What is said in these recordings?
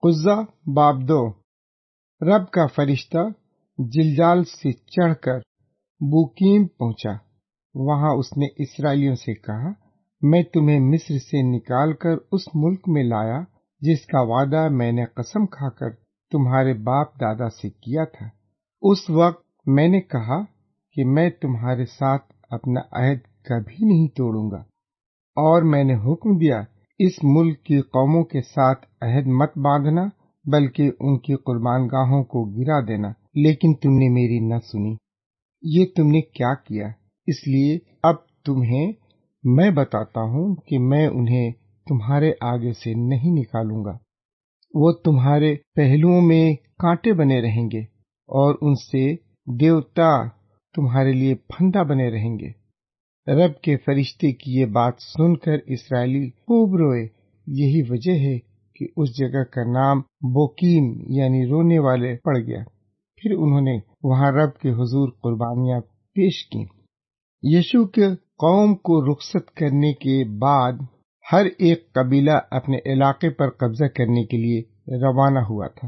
قضہ باب 2۔ رب کا فرشتہ جلجال سے چڑھ کر بوکیم پہنچا۔ وہاں اس نے اسرائیلیوں سے کہا، میں تمہیں مصر سے نکال کر اس ملک میں لایا جس کا وعدہ میں نے قسم کھا کر تمہارے باپ دادا سے کیا تھا۔ اس وقت میں نے کہا کہ میں تمہارے ساتھ اپنا عہد کبھی نہیں توڑوں گا، اور میں نے حکم دیا اس ملک کی قوموں کے ساتھ عہد مت باندھنا بلکہ ان کی قربان گاہوں کو گرا دینا، لیکن تم نے میری نہ سنی۔ یہ تم نے کیا کیا؟ اس لیے اب تمہیں میں بتاتا ہوں کہ میں انہیں تمہارے آگے سے نہیں نکالوں گا۔ وہ تمہارے پہلوؤں میں کانٹے بنے رہیں گے اور ان سے دیوتا تمہارے لیے پھندا بنے رہیں گے۔ رب کے فرشتے کی یہ بات سن کر اسرائیلی خوب روئے۔ یہی وجہ ہے کہ اس جگہ کا نام بوکیم یعنی رونے والے پڑ گیا۔ پھر انہوں نے وہاں رب کے حضور قربانیاں پیش کی۔ یشوع کے قوم کو رخصت کرنے کے بعد ہر ایک قبیلہ اپنے علاقے پر قبضہ کرنے کے لیے روانہ ہوا تھا۔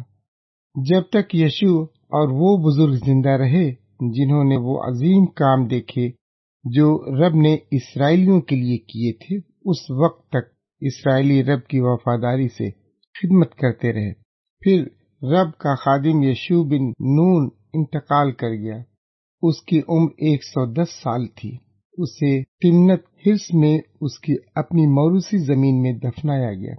جب تک یشوع اور وہ بزرگ زندہ رہے جنہوں نے وہ عظیم کام دیکھے جو رب نے اسرائیلیوں کے لیے کیے تھے، اس وقت تک اسرائیلی رب کی وفاداری سے خدمت کرتے رہے۔ پھر رب کا خادم یشوع بن نون انتقال کر گیا۔ اس کی عمر 110 سال تھی۔ اسے تمنت ہرس میں اس کی اپنی موروثی زمین میں دفنایا گیا۔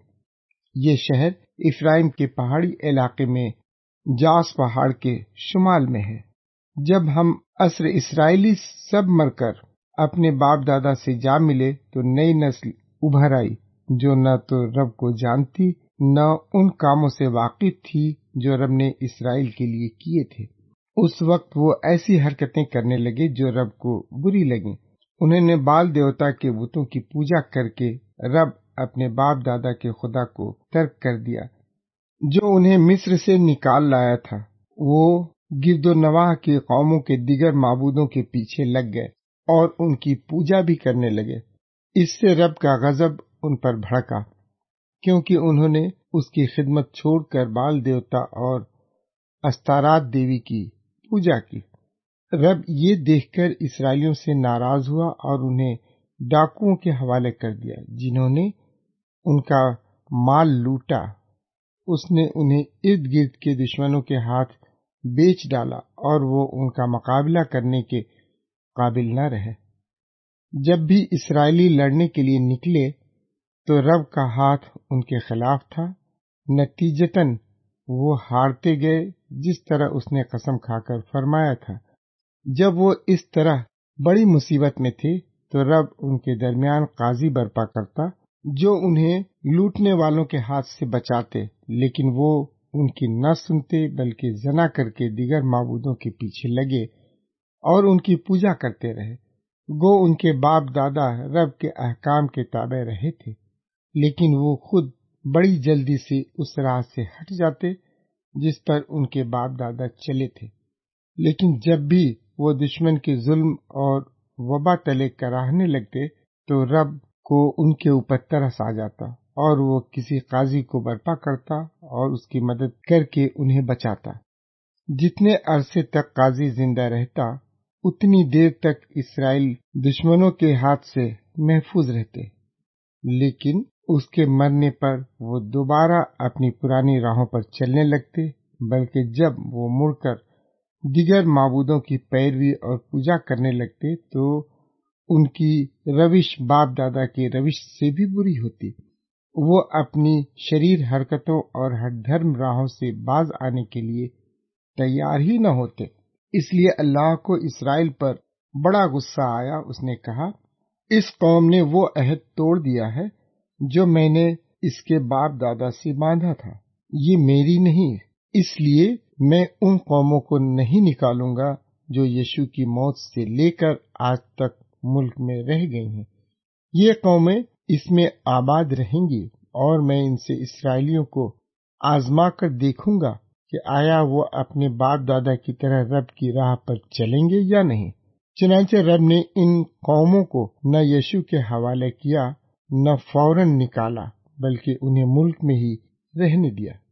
یہ شہر افرائیم کے پہاڑی علاقے میں جاس پہاڑ کے شمال میں ہے۔ جب ہم عصر اسرائیلی سب مر کر اپنے باپ دادا سے جا ملے تو نئی نسل ابھر آئی جو نہ تو رب کو جانتی نہ ان کاموں سے واقف تھی جو رب نے اسرائیل کے لیے کیے تھے۔ اس وقت وہ ایسی حرکتیں کرنے لگے جو رب کو بری لگیں۔ انہوں نے بال دیوتا کے بتوں کی پوجا کر کے رب اپنے باپ دادا کے خدا کو ترک کر دیا جو انہیں مصر سے نکال لایا تھا۔ وہ گرد و نواح کی قوموں کے دیگر معبودوں کے پیچھے لگ گئے اور ان کی پوجا بھی کرنے لگے۔ اس سے رب کا غضب ان پر بھڑکا کیونکہ انہوں نے اس کی خدمت چھوڑ کر بال دیوتا اور استارات دیوی کی پوجا کی۔ رب یہ دیکھ کر اسرائیلیوں سے ناراض ہوا اور انہیں ڈاکوؤں کے حوالے کر دیا جنہوں نے ان کا مال لوٹا۔ اس نے انہیں ارد گرد کے دشمنوں کے ہاتھ بیچ ڈالا اور وہ ان کا مقابلہ کرنے کے قابل نہ رہے۔ جب بھی اسرائیلی لڑنے کے لیے نکلے تو رب کا ہاتھ ان کے خلاف تھا۔ نتیجتاً وہ ہارتے گئے جس طرح اس نے قسم کھا کر فرمایا تھا۔ جب وہ اس طرح بڑی مصیبت میں تھے تو رب ان کے درمیان قاضی برپا کرتا جو انہیں لوٹنے والوں کے ہاتھ سے بچاتے، لیکن وہ ان کی نہ سنتے بلکہ زنا کر کے دیگر معبودوں کے پیچھے لگے اور ان کی پوجا کرتے رہے۔ گو ان کے باپ دادا رب کے احکام کے تابع رہے تھے، لیکن وہ خود بڑی جلدی سے اس راہ سے ہٹ جاتے جس پر ان کے باپ دادا چلے تھے۔ لیکن جب بھی وہ دشمن کے ظلم اور وبا تلے کراہنے لگتے تو رب کو ان کے اوپر ترس آ جاتا اور وہ کسی قاضی کو برپا کرتا اور اس کی مدد کر کے انہیں بچاتا۔ جتنے عرصے تک قاضی زندہ رہتا اتنی دیر تک اسرائیل دشمنوں کے ہاتھ سے محفوظ رہتے، لیکن اس کے مرنے پر وہ دوبارہ اپنی پرانی راہوں پر چلنے لگتے، بلکہ جب وہ مڑ کر دیگر معبودوں کی پیروی اور پوجا کرنے لگتے تو ان کی روش باپ دادا کی روش سے بھی بری ہوتی۔ وہ اپنی شریر حرکتوں اور ہٹ دھرم راہوں سے باز آنے کے لیے تیار ہی نہ ہوتے۔ اس لیے اللہ کو اسرائیل پر بڑا غصہ آیا۔ اس نے کہا، اس قوم نے وہ عہد توڑ دیا ہے جو میں نے اس کے باپ دادا سے باندھا تھا۔ یہ میری نہیں، اس لیے میں ان قوموں کو نہیں نکالوں گا جو یشوع کی موت سے لے کر آج تک ملک میں رہ گئی ہیں۔ یہ قومیں اس میں آباد رہیں گی اور میں ان سے اسرائیلیوں کو آزما کر دیکھوں گا کہ آیا وہ اپنے باپ دادا کی طرح رب کی راہ پر چلیں گے یا نہیں۔ چنانچہ رب نے ان قوموں کو نہ یشوع کے حوالے کیا نہ فوراً نکالا، بلکہ انہیں ملک میں ہی رہنے دیا۔